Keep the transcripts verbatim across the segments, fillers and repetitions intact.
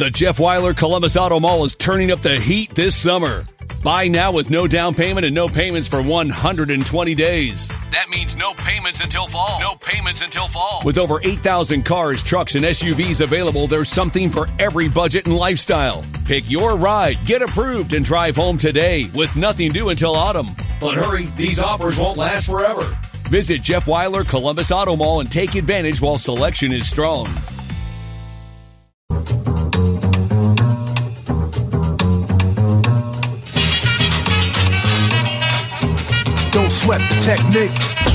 The Jeff Weiler Columbus Auto Mall is turning up the heat this summer. Buy now with no down payment and no payments for one hundred twenty days. That means no payments until fall. No payments until fall. With over eight thousand cars, trucks, and S U Vs available, there's something for every budget and lifestyle. Pick your ride, get approved, and drive home today with nothing due until autumn. But hurry, these offers won't last forever. Visit Jeff Weiler Columbus Auto Mall and take advantage while selection is strong. Don't sweat the technique.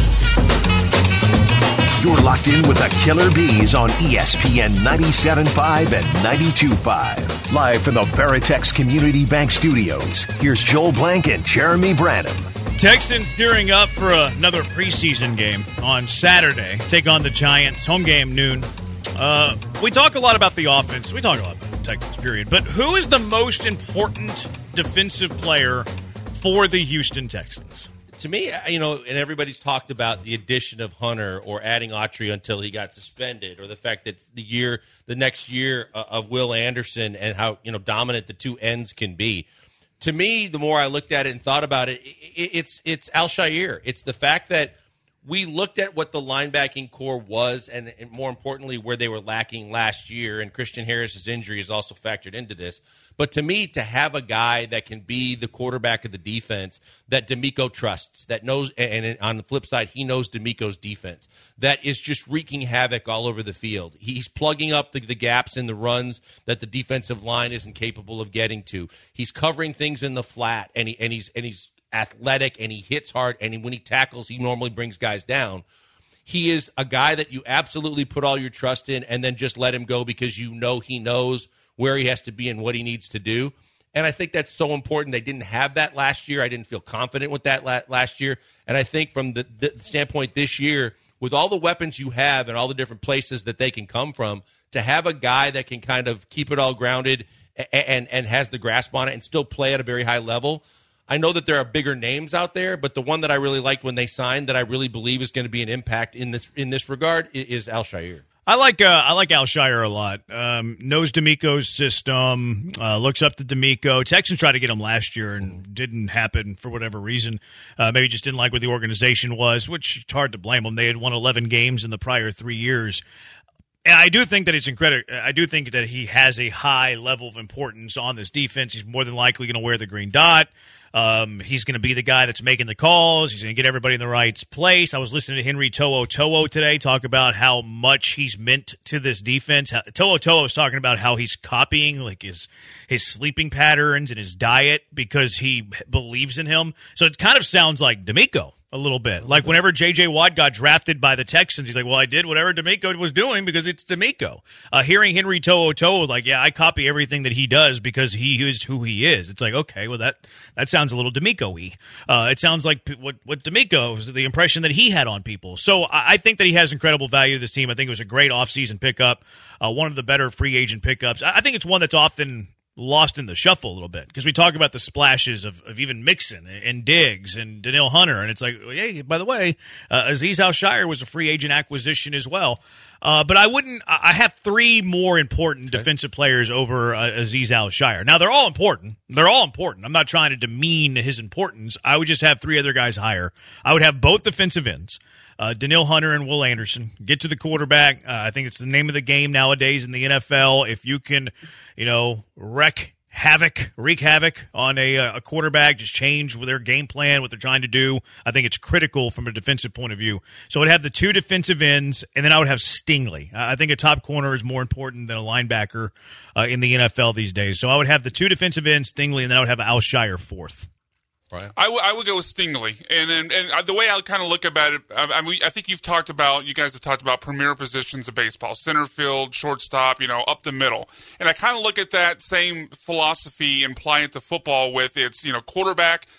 You're locked in with the Killer Bees on E S P N ninety-seven point five and ninety-two point five. Live from the Veritex Community Bank Studios, here's Joel Blank and Jeremy Branham. Texans gearing up for another preseason game on Saturday. Take on the Giants. Home game, noon. Uh, we talk a lot about the offense. We talk a lot about the Texans, period. But who is the most important defensive player for the Houston Texans? To me, you know, and everybody's talked about the addition of Hunter or adding Autry until he got suspended, or the fact that the year, the next year of Will Anderson and how, you know, dominant the two ends can be. To me, the more I looked at it and thought about it, it's it's Al-Shaair. It's the fact that we looked at what the linebacking core was, and, and more importantly, where they were lacking last year, and Christian Harris's injury is also factored into this. But to me, to have a guy that can be the quarterback of the defense that DeMeco trusts, that knows, and on the flip side, he knows DeMeco's defense, that is just wreaking havoc all over the field. He's plugging up the, the gaps in the runs that the defensive line isn't capable of getting to. He's covering things in the flat, and he and he's and he's athletic, and he hits hard, and he, when he tackles, he normally brings guys down. He is a guy that you absolutely put all your trust in and then just let him go because you know he knows where he has to be and what he needs to do. And I think that's so important. They didn't have that last year. I didn't feel confident with that last year. And I think from the, the standpoint this year, with all the weapons you have and all the different places that they can come from, to have a guy that can kind of keep it all grounded and, and, and has the grasp on it and still play at a very high level. I know that there are bigger names out there, but the one that I really liked when they signed that I really believe is going to be an impact in this in this regard is Al-Shaair. I like uh, I like Al-Shaair a lot. Um, knows DeMeco's system, uh, looks up to DeMeco. Texans tried to get him last year and didn't happen for whatever reason. Uh, maybe just didn't like what the organization was, which it's hard to blame them. They had won eleven games in the prior three years. And I do think that it's incredible. I do think that he has a high level of importance on this defense. He's more than likely going to wear the green dot. Um, he's going to be the guy that's making the calls. He's going to get everybody in the right place. I was listening to Henry To'o To'o today talk about how much he's meant to this defense. To'o To'o was talking about how he's copying like his his sleeping patterns and his diet because he believes in him. So it kind of sounds like DeMeco a little bit. Like whenever J J. Watt got drafted by the Texans, he's like, well, I did whatever DeMeco was doing because it's DeMeco. Uh, hearing Henry To'o To'o, like, yeah, I copy everything that he does because he is who he is. It's like, okay, well, that that sounds a little DeMeco-y. Uh, it sounds like what, what DeMeco, the impression that he had on people. So I, I think that he has incredible value to this team. I think it was a great offseason pickup, uh, one of the better free agent pickups. I, I think it's one that's often lost in the shuffle a little bit because we talk about the splashes of, of even Mixon and, and Diggs and Danielle Hunter, and it's like, hey, by the way, uh, Azeez Al-Shaair was a free agent acquisition as well. Uh, but I wouldn't. I have three more important okay. defensive players over uh, Azeez Al-Shaair. Now they're all important. They're all important. I'm not trying to demean his importance. I would just have three other guys higher. I would have both defensive ends. Uh, Danielle Hunter and Will Anderson. Get to the quarterback. Uh, I think it's the name of the game nowadays in the N F L. If you can, you know, wreck havoc, wreak havoc on a, a quarterback, just change their game plan, what they're trying to do, I think it's critical from a defensive point of view. So I'd have the two defensive ends, and then I would have Stingley. I think a top corner is more important than a linebacker uh, in the N F L these days. So I would have the two defensive ends, Stingley, and then I would have Al-Shaair fourth. Right. I, w- I would go with Stingley, and and, and the way I kind of look about it, I, I mean, I think you've talked about, you guys have talked about premier positions of baseball, center field, shortstop, you know, up the middle, and I kind of look at that same philosophy and apply it to football with its, you know, quarterback,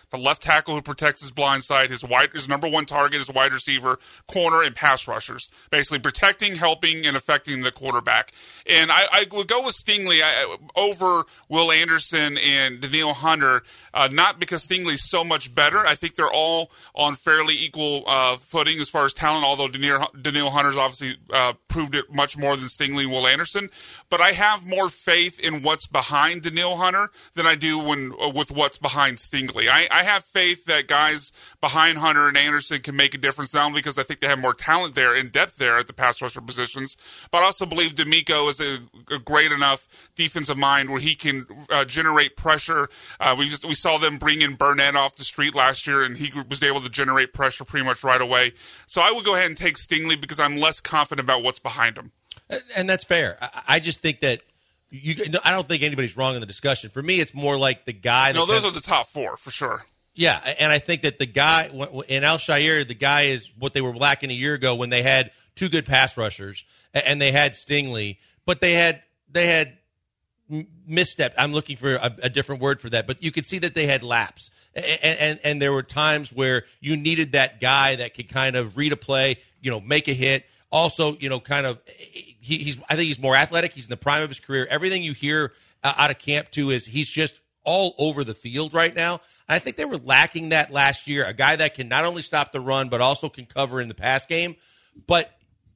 the left tackle who protects his blind side, his wide, his number one target is wide receiver, corner, and pass rushers. Basically protecting, helping, and affecting the quarterback. And I, I would go with Stingley I, over Will Anderson and Danielle Hunter, uh, not because Stingley's so much better. I think they're all on fairly equal uh, footing as far as talent, although Danielle Hunter's obviously uh, proved it much more than Stingley and Will Anderson. But I have more faith in what's behind Danielle Hunter than I do when uh, with what's behind Stingley. I, I have faith that guys behind Hunter and Anderson can make a difference, not only because I think they have more talent there and depth there at the pass rusher positions, but I also believe D'Amico is a, a great enough defensive mind where he can uh, generate pressure. Uh, we just we saw them bring in Burnett off the street last year, and he was able to generate pressure pretty much right away. So I would go ahead and take Stingley because I'm less confident about what's behind him. And that's fair. I just think that you. I don't think anybody's wrong in the discussion. For me, it's more like the guy. That no, those comes, are the top four for sure. Yeah, and I think that the guy in Al-Shaair, the guy is what they were lacking a year ago when they had two good pass rushers and they had Stingley, but they had they had misstep. I'm looking for a, a different word for that, but you could see that they had laps, and, and and there were times where you needed that guy that could kind of read a play, you know, make a hit. Also, you know, kind of, he, he's. I think he's more athletic. He's in the prime of his career. Everything you hear uh, out of camp too is he's just all over the field right now. And I think they were lacking that last year. A guy that can not only stop the run but also can cover in the pass game, but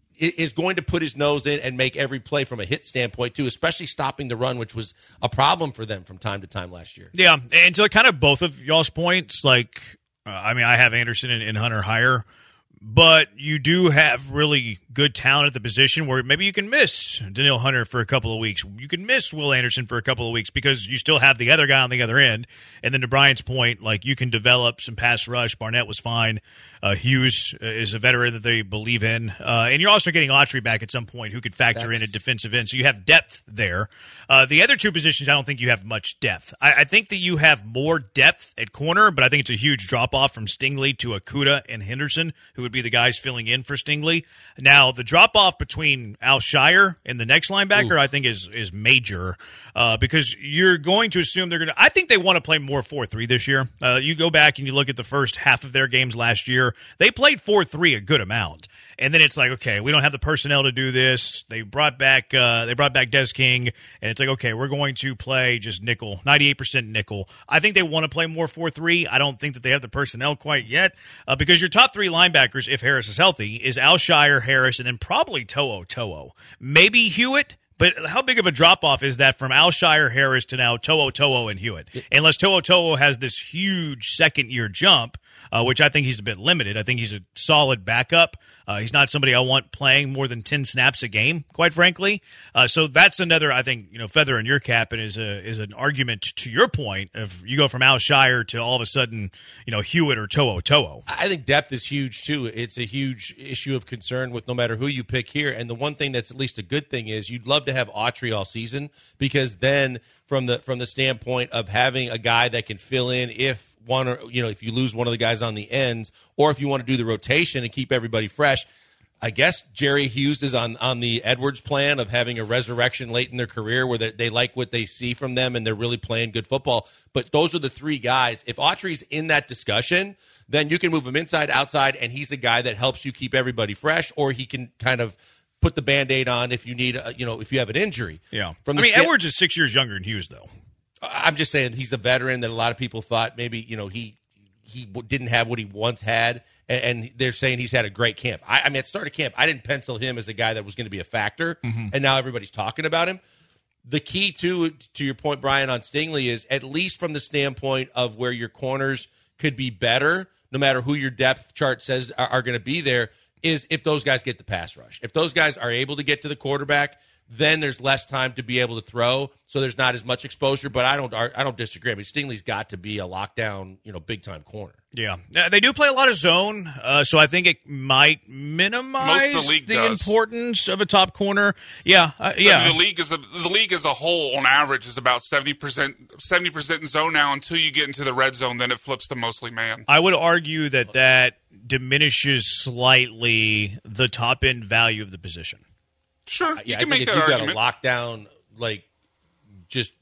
is going to put his nose in and make every play from a hit standpoint too, especially stopping the run, which was a problem for them from time to time last year. Yeah, and to kind of both of y'all's points, like uh, I mean, I have Anderson and, and Hunter higher. But you do have really good talent at the position where maybe you can miss Danielle Hunter for a couple of weeks. You can miss Will Anderson for a couple of weeks because you still have the other guy on the other end. And then to Brian's point, like you can develop some pass rush. Barnett was fine. Uh, Hughes is a veteran that they believe in. Uh, and you're also getting Autry back at some point who could factor That's... in a defensive end. So you have depth there. Uh, the other two positions, I don't think you have much depth. I, I think that you have more depth at corner, but I think it's a huge drop-off from Stingley to Okudah and Henderson, who would be the guys filling in for Stingley. Now, the drop-off between Al-Shaair and the next linebacker, Ooh. I think, is is major uh, because you're going to assume they're going to – I think they want to play more four three this year. Uh, you go back and you look at the first half of their games last year. They played four three a good amount. And then it's like, okay, we don't have the personnel to do this. They brought back uh, they brought back Des King, and it's like, okay, we're going to play just nickel, ninety-eight percent nickel. I think they want to play more four three. I don't think that they have the personnel quite yet uh, because your top three linebackers, if Harris is healthy, is Al-Shaair, Harris, and then probably To'o To'o. Maybe Hewitt. But how big of a drop-off is that from Al-Shaair, Harris to now To'o To'o and Hewitt? Unless To'o To'o has this huge second-year jump, uh, which I think he's a bit limited. I think he's a solid backup. Uh, he's not somebody I want playing more than ten snaps a game, quite frankly. Uh, so that's another, I think, you know, feather in your cap, and is a is an argument to your point of you go from Al-Shaair to all of a sudden, you know, Hewitt or To'o To'o. I think depth is huge too. It's a huge issue of concern with no matter who you pick here. And the one thing that's at least a good thing is you'd love to have Autry all season, because then from the from the standpoint of having a guy that can fill in if one or you know if you lose one of the guys on the ends, or if you want to do the rotation and keep everybody fresh. I guess Jerry Hughes is on, on the Edwards plan of having a resurrection late in their career where they, they like what they see from them and they're really playing good football. But those are the three guys. If Autry's in that discussion, then you can move him inside, outside, and he's a guy that helps you keep everybody fresh, or he can kind of put the Band-Aid on if you need, a, you know, if you have an injury. Yeah. From I mean, sta- Edwards is six years younger than Hughes, though. I'm just saying he's a veteran that a lot of people thought maybe, you know, he he didn't have what he once had, and, and they're saying he's had a great camp. I, I mean, at start of camp, I didn't pencil him as a guy that was going to be a factor, mm-hmm. and now everybody's talking about him. The key to to your point, Brian, on Stingley is at least from the standpoint of where your corners could be better, no matter who your depth chart says are, are going to be there, is if those guys get the pass rush. If those guys are able to get to the quarterback, then there's less time to be able to throw, so there's not as much exposure. But I don't, I don't disagree. I mean, Stingley's got to be a lockdown, you know, big time corner. Yeah, uh, they do play a lot of zone, uh, so I think it might minimize Most of the, league the does. importance of a top corner. Yeah, uh, yeah. I mean, the league is a, the league as a whole, on average, is about seventy percent, seventy percent in zone now. Until you get into the red zone, then it flips to mostly man. I would argue that that diminishes slightly the top end value of the position. Sure, Uh, you yeah, can I make think that if you've argument. got a lockdown, like just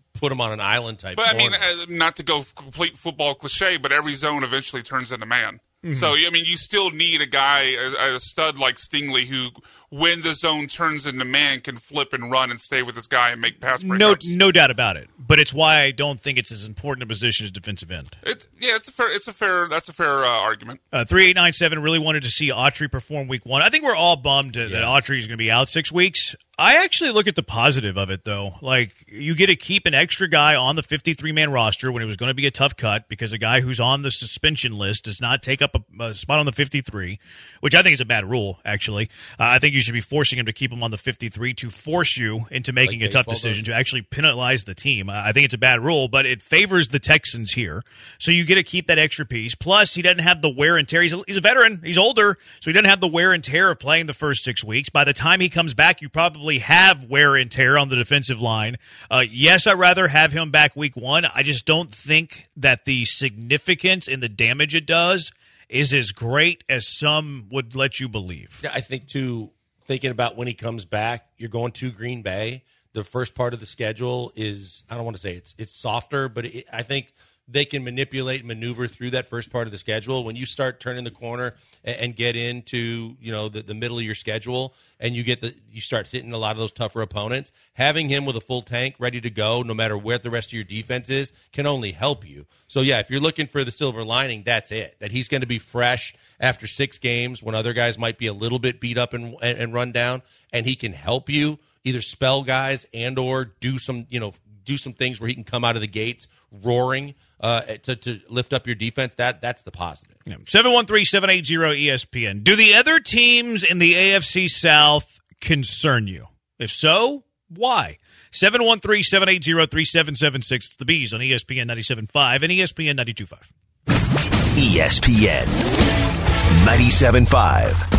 put him on an island type. But corner. I mean, uh, not to go complete football cliche, but every zone eventually turns into man. Mm-hmm. So, I mean, you still need a guy, a, a stud like Stingley, who, when the zone turns into man, can flip and run and stay with this guy and make pass breakups. No, no doubt about it. But it's why I don't think it's as important a position as defensive end. It, yeah, it's a fair. It's a fair. That's a fair uh, argument. Uh, three eight nine seven really wanted to see Autry perform week one. I think we're all bummed yeah. that Autry is going to be out six weeks. I actually look at the positive of it, though. Like, you get to keep an extra guy on the fifty-three man roster when it was going to be a tough cut because a guy who's on the suspension list does not take up a, a spot on the fifty-three, which I think is a bad rule, actually. Uh, I think you should be forcing him to keep him on the fifty-three to force you into making like a tough decision, though. To actually penalize the team. I think it's a bad rule, but it favors the Texans here. So you get to keep that extra piece. Plus, he doesn't have the wear and tear. He's a, he's a veteran. He's older, so he doesn't have the wear and tear of playing the first six weeks. By the time he comes back, you probably have wear and tear on the defensive line. Uh, yes, I'd rather have him back week one. I just don't think that the significance and the damage it does is as great as some would let you believe. Yeah, I think, too, thinking about when he comes back, you're going to Green Bay. The first part of the schedule is, I don't want to say it's it's softer, but it, I think they can manipulate and maneuver through that first part of the schedule. When you start turning the corner and, and get into, you know, the, the middle of your schedule and you get the you start hitting a lot of those tougher opponents, having him with a full tank ready to go no matter where the rest of your defense is can only help you. So, yeah, if you're looking for the silver lining, that's it, that he's going to be fresh after six games when other guys might be a little bit beat up and, and, and run down, and he can help you either spell guys and or do some, you know, do some things where he can come out of the gates roaring uh, to, to lift up your defense. That that's the positive. Yeah. seven one three, seven eight zero, E S P N. Do the other teams in the A F C South concern you? If so, why? seven one three, seven eight zero, three seven seven six. It's the Bees on E S P N ninety-seven point five and E S P N ninety-two point five. E S P N ninety-seven point five.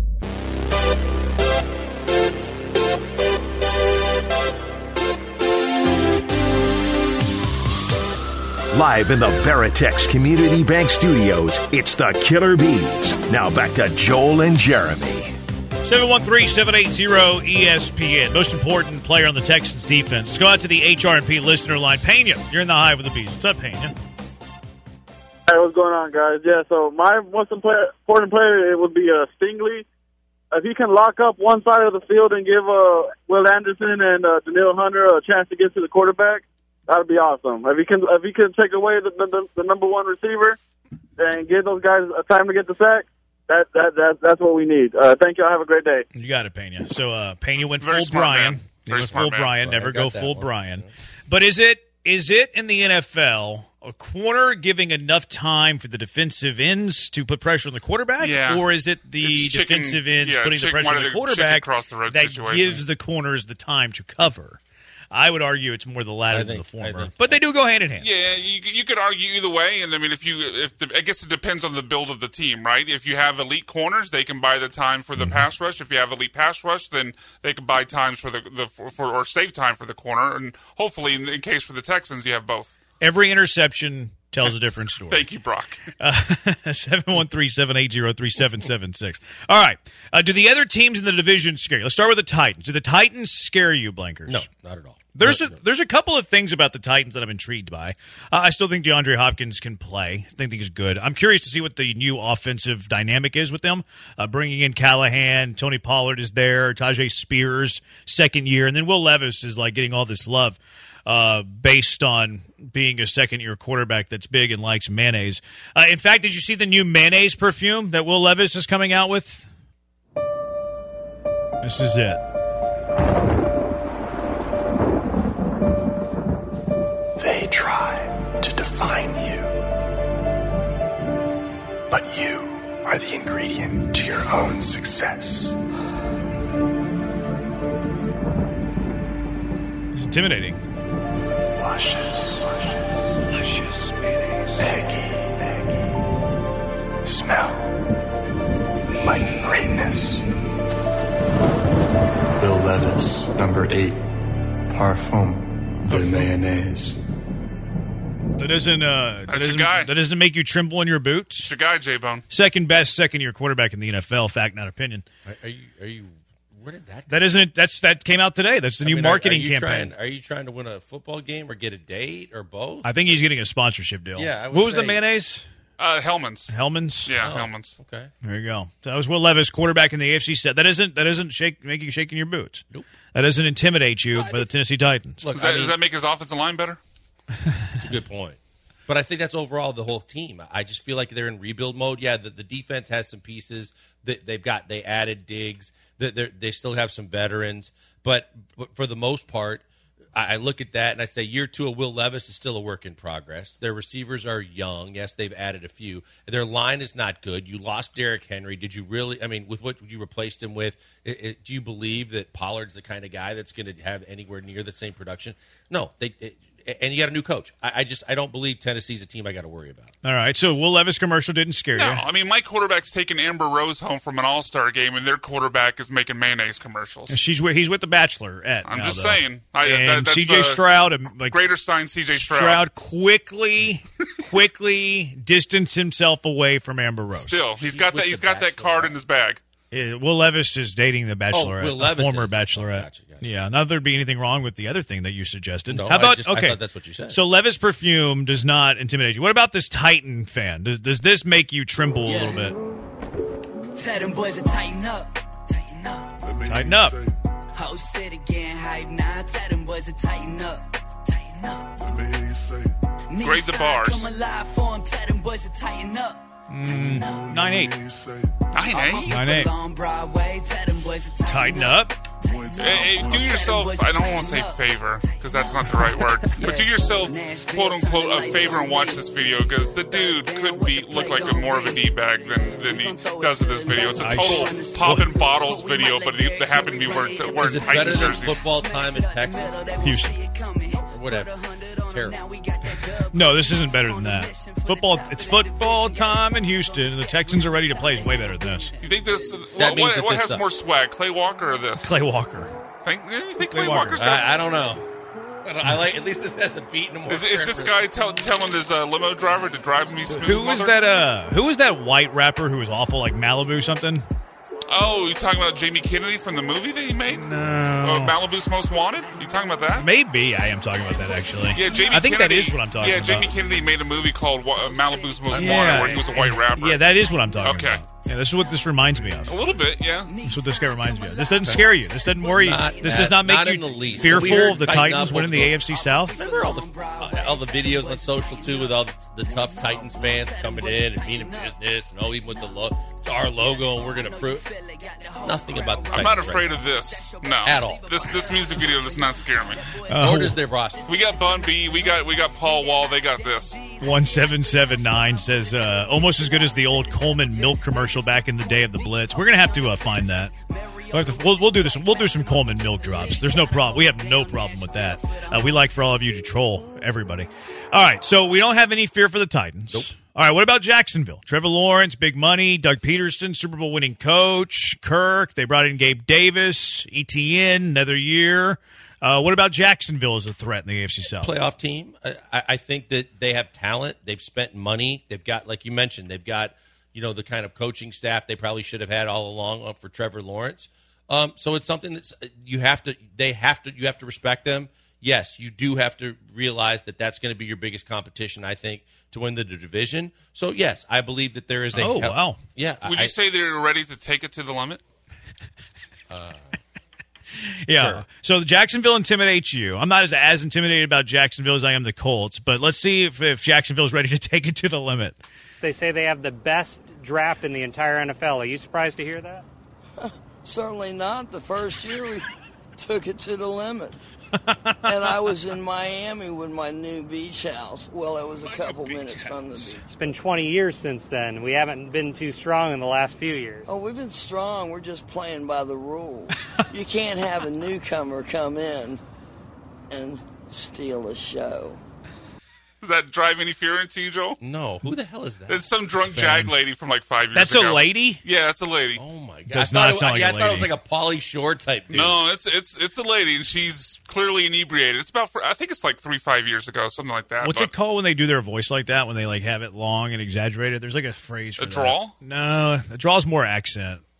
Live in the Veritex Community Bank Studios, it's the Killer Bees. Now back to Joel and Jeremy. seven one three, seven eight zero, E S P N. Most important player on the Texans defense. Let's go out to the H R and P listener line. Pena, you're in the Hive with the Bees. What's up, Pena? Hey, what's going on, guys? Yeah, so my most important player, it would be uh, Stingley. If he can lock up one side of the field and give uh, Will Anderson and uh, Danielle Hunter a chance to get to the quarterback, that would be awesome. If he can, if he can take away the, the the number one receiver and give those guys a time to get the sack, that that, that that's what we need. Uh, thank you. Have a great day. You got it, Pena. So uh, Pena went Very full smart Brian. Man. He Very went smart full man. Brian. Well, never I go got full that one. Brian. But is it is it in the N F L a corner giving enough time for the defensive ends to put pressure on the quarterback, Yeah. or is it the It's chicken- defensive ends yeah, putting the chicken- pressure one on of the the quarterback chicken across the road that situation. gives the corners the time to cover? I would argue it's more the latter I than think- the I former, think- but they do go hand in hand. Yeah, you you could argue either way, and I mean, if you if the, I guess it depends on the build of the team, right? If you have elite corners, they can buy the time for the Mm-hmm. pass rush. If you have elite pass rush, then they can buy times for the, the for, for or save time for the corner, and hopefully, in, in case for the Texans, you have both. Every interception tells a different story. Thank you, Brock. seven one three, seven eight zero, three seven seven six. All right. Uh, do the other teams in the division scare you? Let's start with the Titans. Do the Titans scare you, Blankers? No, not at all. There's no, a, no. there's a couple of things about the Titans that I'm intrigued by. Uh, I still think DeAndre Hopkins can play. I think he's good. I'm curious to see what the new offensive dynamic is with them. Uh, bringing in Callahan, Tony Pollard is there, Tajay Spears, second year, and then Will Levis is like getting all this love uh, based on being a second-year quarterback that's big and likes mayonnaise. Uh, in fact, did you see the new mayonnaise perfume that Will Levis is coming out with? This is it. They try to define you, but you are the ingredient to your own success. It's intimidating. Luscious, Luscious mayonnaise. eggy, eggy. Smell like greatness. Will Levis, number eight, Parfum de Mayonnaise. That doesn't uh, that That's your doesn't, guy. that doesn't make you tremble in your boots. It's your guy, J-Bone. Second best second year quarterback in the N F L. Fact, not opinion. Are, are you are you Where did that? That isn't. That's that came out today. That's the I new mean, are- marketing are you campaign. Trying, are you trying to win a football game or get a date or both? I think he's getting a sponsorship deal. Yeah, I would What was the say- mayonnaise? Uh, Hellman's. Hellman's. Yeah, Oh, Hellman's. Okay. There you go. So that was Will Levis, quarterback in the A F C set. That isn't. That doesn't shake make you shaking your boots. Nope. That doesn't intimidate you by the Tennessee Titans. Look, Does that, I mean, does that make his offensive line better? That's a good point. But I think that's overall the whole team. I just feel like they're in rebuild mode. Yeah, the, the defense has some pieces that they've got. They added Diggs. That they still have some veterans, but, but for the most part, I, I look at that and I say year two of Will Levis is still a work in progress. Their receivers are young. Yes, they've added a few. Their line is not good. You lost Derrick Henry. Did you really? I mean, with what you replaced him with, it, it, do you believe that Pollard's the kind of guy that's going to have anywhere near the same production? No, they. It, and you got a new coach. I, I just I don't believe Tennessee's a team I got to worry about. All right. So Will Levis commercial didn't scare No, you. I mean, my quarterback's taking Amber Rose home from an All-Star game, and their quarterback is making mayonnaise commercials. She's with, he's with the Bachelor. At I'm now, just though. saying. I, And that, that's C J a Stroud, um, like greater sign C J Stroud. Stroud quickly, quickly distanced himself away from Amber Rose. Still, he's She's got with that. He's the got that Bachelor, card right? in his bag. Uh, Will Levis is dating the Bachelorette, Will a Levis former is. Bachelorette. Oh, gotcha, gotcha. Yeah, not that there'd be anything wrong with the other thing that you suggested. No, How I about just- I okay? thought that's what you said. So Levis perfume does not intimidate you. What about this Titan fan? Does, does this make you tremble Yeah. a little bit? Tell them boys to tighten up, tighten up. Tighten up. Whole city getting hype now. Tell them boys to tighten up, tighten up. Grade the bars. Come alive for 'em. Tell them boys to tighten up. Mm, nine eight. Nine eight. Nine eight. On Broadway. Tell them boys to Tighten up. Hey, hey, do yourself, I don't want to say favor, because that's not the right word, but do yourself, quote-unquote, a favor and watch this video, because the dude could be look like a more of a D-bag than, than he does in this video. It's a total popping bottles video, but they, they happen to be wearing, wearing Is it better Titans than jerseys. football time in Texas? Houston. Or whatever. Terrible. No, this isn't better than that. Football. It's football time in Houston, and the Texans are ready to play. Is way better than this. You think this, That what, means what, that what this has sucks. more swag, Clay Walker or this? Clay Walker. Think, you think Clay Clay Walker. Walker's got... I, I don't know. I, don't, I like at least this has a beat and a more. Is, is this guy tell, telling his uh, limo driver to drive me smooth? Who was mother? that? Uh, who was that white rapper who was awful, like Malibu something? Oh, you talking about Jamie Kennedy from the movie that he made? No. Uh, Malibu's Most Wanted? You talking about that? Maybe I am talking about that actually. Yeah, Jamie I think Kennedy, that is what I'm talking yeah, about. Jamie Kennedy made a movie called uh, Malibu's Most Yeah. Wanted, where he was a white rapper. Yeah, that is what I'm talking Okay. about. Yeah, this is what this reminds me of. A little bit, yeah. That's what this guy reminds me of. This doesn't scare you. This doesn't worry you. Not- This not- does not make not you in the least. fearful We heard of the tighten Titans up winning the over- A F C South. Remember all the uh, all the videos on social too with all the, the tough Titans fans coming in and meaning business and oh even with the lo- it's our logo and we're gonna prove nothing about the I'm Titans not right afraid of this. No. At all. This this music video does not scare me. Uh, Nor does their roster. We got Bun B, we got we got Paul Wall, they got this. one seven seven nine says uh, almost as good as the old Coleman milk commercial back in the day of the Blitz. We're gonna have to uh, find that. We'll, have to, we'll, we'll do this. We'll do some Coleman milk drops. There's no problem. We have no problem with that. Uh, we like for all of you to troll everybody. All right, so we don't have any fear for the Titans. Nope. All right, what about Jacksonville? Trevor Lawrence, big money. Doug Peterson, Super Bowl winning coach. Kirk. They brought in Gabe Davis. E T N, another year. Uh, what about Jacksonville as a threat in the A F C South? Playoff team. I, I think that they have talent. They've spent money. They've got, like you mentioned, they've got you know the kind of coaching staff they probably should have had all along for Trevor Lawrence. Um, so it's something that's you have to. They have to. You have to respect them. Yes, you do have to realize that that's going to be your biggest competition, I think, to win the division. So, yes, I believe that there is a... Oh, wow. Yeah. Would I, you say they're ready to take it to the limit? Yeah. Sure. So Jacksonville intimidates you. I'm not as, as intimidated about Jacksonville as I am the Colts, but let's see if, if Jacksonville's ready to take it to the limit. They say they have the best draft in the entire N F L. Are you surprised to hear that? Certainly not. The first year we took it to the limit. And I was in Miami with my new beach house. Well, it was a couple minutes from the beach. It's been twenty years since then. We haven't been too strong in the last few years. Oh, we've been strong. We're just playing by the rules. You can't have a newcomer come in and steal a show. Does that drive any fear into you, Joel? No. Who the hell is that? It's some drunk jag lady from like five years That's ago. a lady? Yeah, that's a lady. Oh, my God. Does I thought not it, sound like yeah, a I thought it was lady. like a Pauly Shore type dude. No, it's it's it's a lady, and she's clearly inebriated. It's about, I think it's like three, five years ago, something like that. What's but it called when they do their voice like that, when they like have it long and exaggerated? There's like a phrase for A that. drawl? No, a draw is more accent.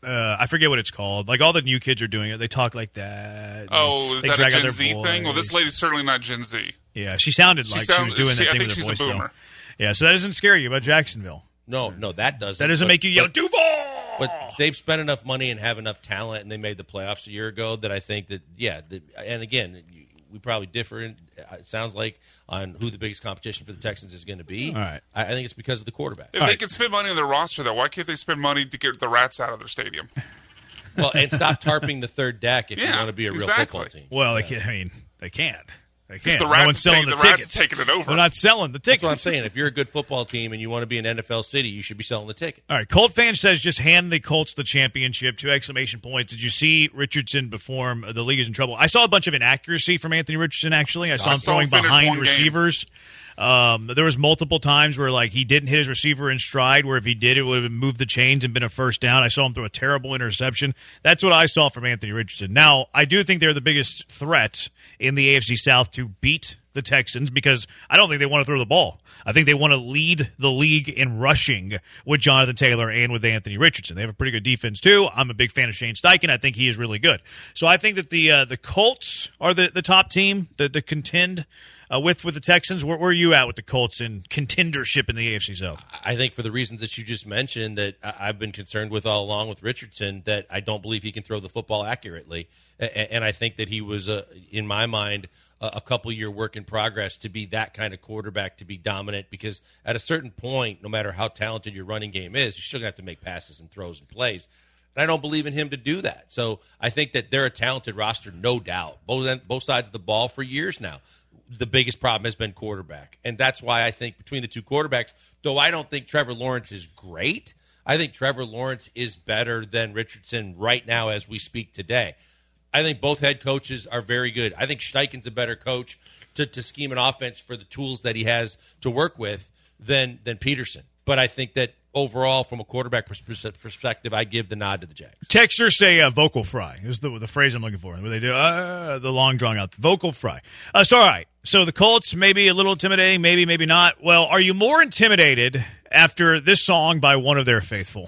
Uh, I forget what it's called. Like all the new kids are doing it. They talk like that. Oh, is they that a drag out Gen their Z voice. thing? Well, this lady's certainly not Gen Z. Yeah, she sounded She like she sounds- was doing she- that I thing think with her she's a voice. Though. boomer. Yeah, so that doesn't scare you about Jacksonville. No, no, that doesn't. That doesn't but- make you yell but- Duval. But they've spent enough money and have enough talent, and they made the playoffs a year ago. That I think that yeah. The, and again, we probably differ. In, it sounds like on who the biggest competition for the Texans is going to be. All right. I, I think it's because of the quarterback. If they can spend money on their roster, though, why can't they spend money to get the rats out of their stadium? Well, and stop tarping the third deck if you Yeah, want to be a real exactly. football team. Well, they can't, I mean, they can't. They can't. the no Rats one's selling take- the, the Rats tickets. taking it over. They're not selling the tickets. That's what I'm saying. If you're a good football team and you want to be an N F L city, you should be selling the ticket. All right, Colt fan says just hand the Colts the championship. Two exclamation points. Did you see Richardson perform? The league is in trouble. I saw a bunch of inaccuracy from Anthony Richardson, actually. I saw I him saw him throwing finish behind one game. receivers. Um, there was multiple times where like he didn't hit his receiver in stride, where if he did, it would have moved the chains and been a first down. I saw him throw a terrible interception. That's what I saw from Anthony Richardson. Now, I do think they're the biggest threat in the A F C South to beat the Texans because I don't think they want to throw the ball. I think they want to lead the league in rushing with Jonathan Taylor and with Anthony Richardson. They have a pretty good defense too. I'm a big fan of Shane Steichen. I think he is really good. So I think that the uh, the Colts are the, the top team, the, the contend uh, with with the Texans. Where, where are you at with the Colts in contendership in the A F C South? I think for the reasons that you just mentioned that I- I've been concerned with all along with Richardson, that I don't believe he can throw the football accurately. A- And I think that he was, uh, in my mind, a couple year work in progress to be that kind of quarterback, to be dominant, because at a certain point, no matter how talented your running game is, you're still going to have to make passes and throws and plays. And I don't believe in him to do that. So I think that they're a talented roster, no doubt. Both, both sides of the ball for years now. The biggest problem has been quarterback. And that's why I think between the two quarterbacks, though I don't think Trevor Lawrence is great, I think Trevor Lawrence is better than Richardson right now as we speak today. I think both head coaches are very good. I think Steichen's a better coach to, to scheme an offense for the tools that he has to work with than than Peterson. But I think that overall, from a quarterback pers- perspective, I give the nod to the Jags. Texters say uh, vocal fry is the the phrase I'm looking for. Where they do uh, the long drawn out vocal fry. Uh, so all right. So the Colts maybe a little intimidating, maybe maybe not. Well, are you more intimidated after this song by one of their faithful?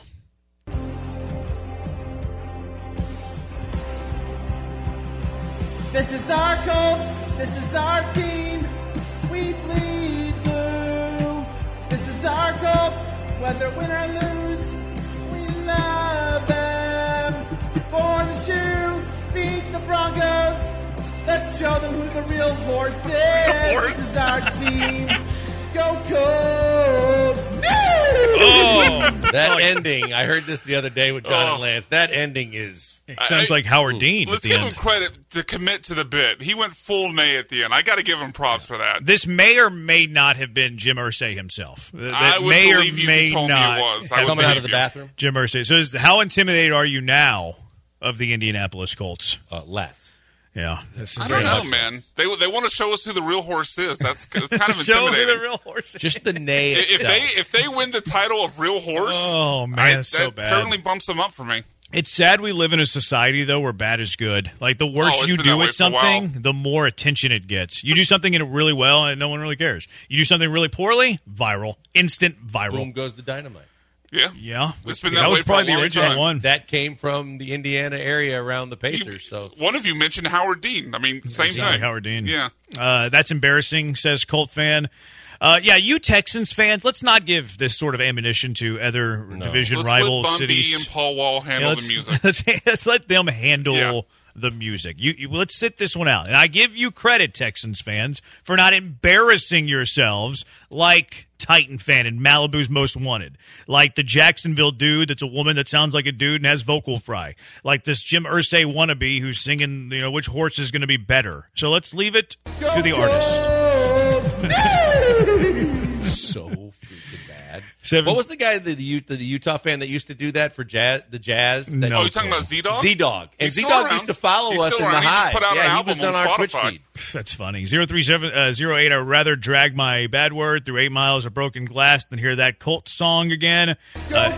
This is our Colts. This is our team. We bleed blue. This is our Colts. Whether win or lose, we love them. For the shoe, beat the Broncos. Let's show them who the real horse is. Horse. This is our team. Go Colts. Oh, That ending, I heard this the other day with John Oh. and Lance. That ending is it sounds I- like Howard Dean. Let's at the give end. him credit to commit to the bit. He went full May at the end. I got to give him props for that. This may or may not have been Jim Irsay himself. That I would may or believe you if may you told not me it was. I would coming out of believe the you. bathroom. Jim Irsay. So, is, how intimidated are you now of the Indianapolis Colts? Uh, less. Yeah, this is I very don't know, much- man. They they want to show us who the real horse is. That's, that's kind of Show me intimidating. the real horse. Just the nay if itself. they if they win the title of real horse, Oh, man, I, it's so that bad. certainly bumps them up for me. It's sad we live in a society, though, where bad is good. Like, the worse Oh, it's you been that do way at for a while. something, the more attention it gets. You do something really well, and no one really cares. You do something really poorly, viral. Instant viral. Boom goes the dynamite. Yeah, Yeah. It's been that, that was way for probably a the long original time. one. That came from the Indiana area around the Pacers. So One of you mentioned Howard Dean. I mean, same Exactly, thing. Howard Dean. Yeah. Uh, that's embarrassing, says Colt fan. Uh, yeah, you Texans fans, let's not give this sort of ammunition to other division Let's rival let Bundy cities. and Paul Wall handle Yeah, the let's, music. Let's, let's let them handle Yeah. the music. You, you let's sit this one out, and I give you credit, Texans fans, for not embarrassing yourselves like Titan fan in Malibu's Most Wanted, like the Jacksonville dude that's a woman that sounds like a dude and has vocal fry, like this Jim Irsay wannabe who's singing, you know, which horse is going to be better. So let's leave it to the artist. so freaking bad. Seven- What was the guy, the, the, U- the Utah fan that used to do that for jazz, the Jazz? That, No Oh, you talking about Z-Dog? Z-Dog. And He's still Z-Dog around. used to follow He's us still in the around. He just Hive. put out an Yeah, he album was on on our Twitch Spotify. feed. That's funny. zero three seven uh, zero eight. I'd rather drag my bad word through eight miles of broken glass than hear that Colts song again. Uh,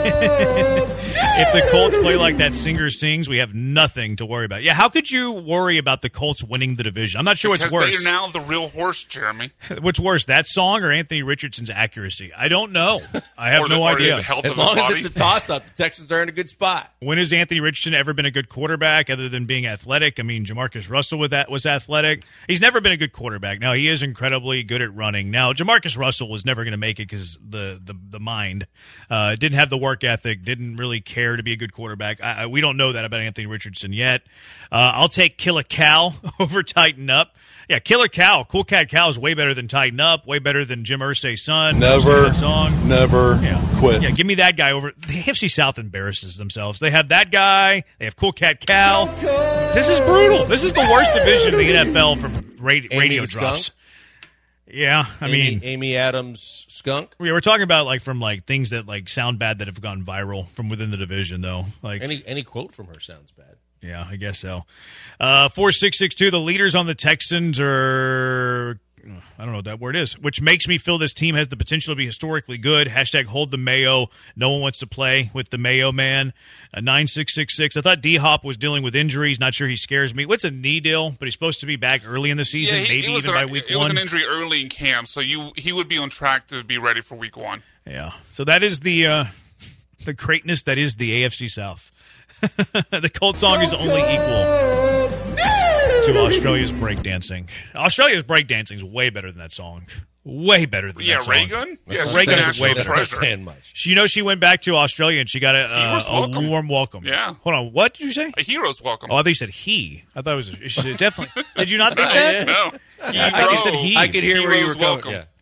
if the Colts play like that singer sings, we have nothing to worry about. Yeah, how could you worry about the Colts winning the division? I'm not sure Because what's they worse. are now the real horse, Jeremy. What's worse, that song or Anthony Richardson's accuracy? I don't know. know. I have Or no the- or idea. the health As of his long as body. it's a toss-up, the Texans are in a good spot. When has Anthony Richardson ever been a good quarterback other than being athletic? I mean, Jamarcus Russell with that was athletic. He's never been a good quarterback. Now, he is incredibly good at running. Now, Jamarcus Russell was never going to make it because the, the the mind uh, didn't have the work ethic, didn't really care to be a good quarterback. I, I, we don't know that about Anthony Richardson yet. Uh, I'll take Killer Cal over Tighten Up. Yeah, Killer Cal, Cool Cat Cal is way better than Tighten Up, way better than Jim Irsay's son. Never, that song. never Yeah. quit. Yeah, give me that guy over. The A F C South embarrasses themselves. They have that guy. They have Cool Cat Cal. This is brutal. This is the worst division in the N F L from radio, Amy radio the drops. Skunk? Yeah, I Amy, mean, Amy Adams skunk. we we're talking about like from like things that like sound bad that have gone viral from within the division, though. Like Any any quote from her sounds bad. Yeah, I guess so. Uh, four six six two, the leaders on the Texans are, I don't know what that word is, which makes me feel this team has the potential to be historically good. Hashtag hold the Mayo. No one wants to play with the Mayo man. Uh, nine six six six. I thought D-Hop was dealing with injuries. Not sure he scares me. What's a knee deal? But he's supposed to be back early in the season, yeah, he, maybe it was even a- by week it one. was an injury early in camp, so you he would be on track to be ready for week one. Yeah. So that is the uh, the greatness that is the A F C South. The Colt song is only equal to Australia's breakdancing. Australia's breakdancing is way better than that song. Way better than Yeah, that song. Reagan? Yeah, she's Reagan a is way national better. treasure. Saying much. She, you know, she went back to Australia and she got a, Hero's uh, a welcome. warm welcome. Yeah. Hold on. What did you say? A hero's welcome. Oh, I thought you said he. I thought it was she said definitely. Did you not think that? No. I thought you said he. I could hear where you were Hero's going. welcome. Yeah.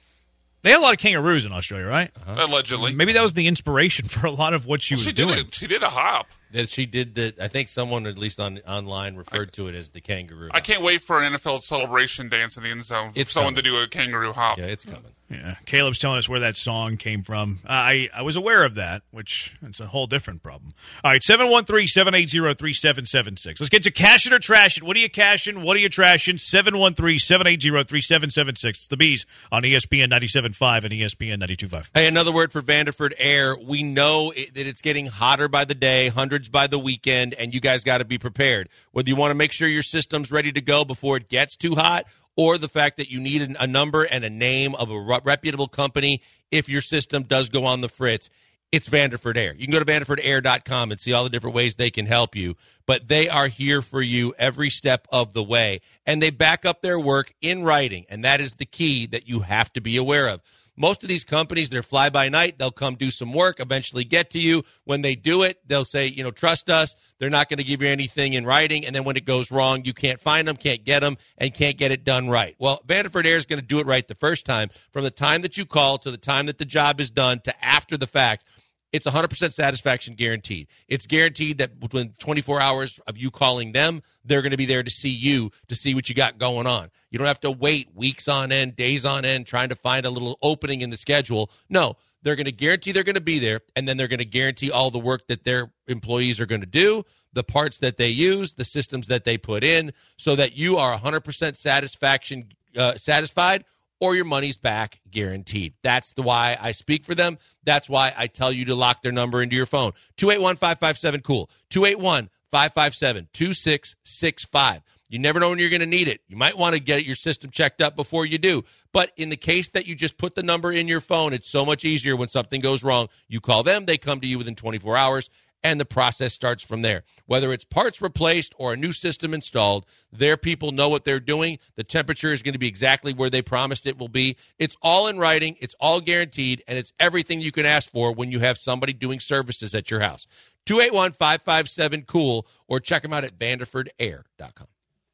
They have a lot of kangaroos in Australia, right? Allegedly. Maybe that was the inspiration for a lot of what she was she doing. did a, she did a hop. That she did the. I think someone, at least on online, referred to it as the kangaroo. I can't wait for an N F L celebration dance in the end zone. For It's someone coming. to do a kangaroo hop. Yeah, it's coming. Yeah, Caleb's telling us where that song came from. Uh, I I was aware of that, which it's a whole different problem. All right, seven one three, seven eight zero, three seven seven six. Let's get to cash it or trash it. What are you cashing? What are you trashing? seven one three, seven eight zero, three seven seven six. It's the Bees on E S P N ninety-seven point five and E S P N ninety-two point five. Hey, another word for Vanderford Air. We know it, that it's getting hotter by the day, hundreds by the weekend, and you guys got to be prepared. Whether you want to make sure your system's ready to go before it gets too hot, or the fact that you need a number and a name of a reputable company if your system does go on the fritz, it's Vanderford Air. You can go to vanderford air dot com and see all the different ways they can help you, but they are here for you every step of the way, and they back up their work in writing, and that is the key that you have to be aware of. Most of these companies, they're fly-by-night. They'll come do some work, eventually get to you. When they do it, they'll say, you know, trust us. They're not going to give you anything in writing, and then when it goes wrong, you can't find them, can't get them, and can't get it done right. Well, Vanderford Air is going to do it right the first time. From the time that you call to the time that the job is done to after the fact, it's one hundred percent satisfaction guaranteed. It's guaranteed that within twenty-four hours of you calling them, they're going to be there to see you, to see what you got going on. You don't have to wait weeks on end, days on end, trying to find a little opening in the schedule. No, they're going to guarantee they're going to be there, and then they're going to guarantee all the work that their employees are going to do, the parts that they use, the systems that they put in, so that you are one hundred percent satisfaction uh, satisfied, or your money's back guaranteed. That's the why I speak for them. That's why I tell you to lock their number into your phone. two eight one, five five seven, cool. two eight one, five five seven, two six six five. You never know when you're going to need it. You might want to get your system checked up before you do. But in the case that you just put the number in your phone, it's so much easier when something goes wrong. You call them, they come to you within twenty-four hours, and the process starts from there. Whether it's parts replaced or a new system installed, their people know what they're doing. The temperature is going to be exactly where they promised it will be. It's all in writing, it's all guaranteed, and it's everything you can ask for when you have somebody doing services at your house. two eight one, five five seven, cool, or check them out at vanderford air dot com.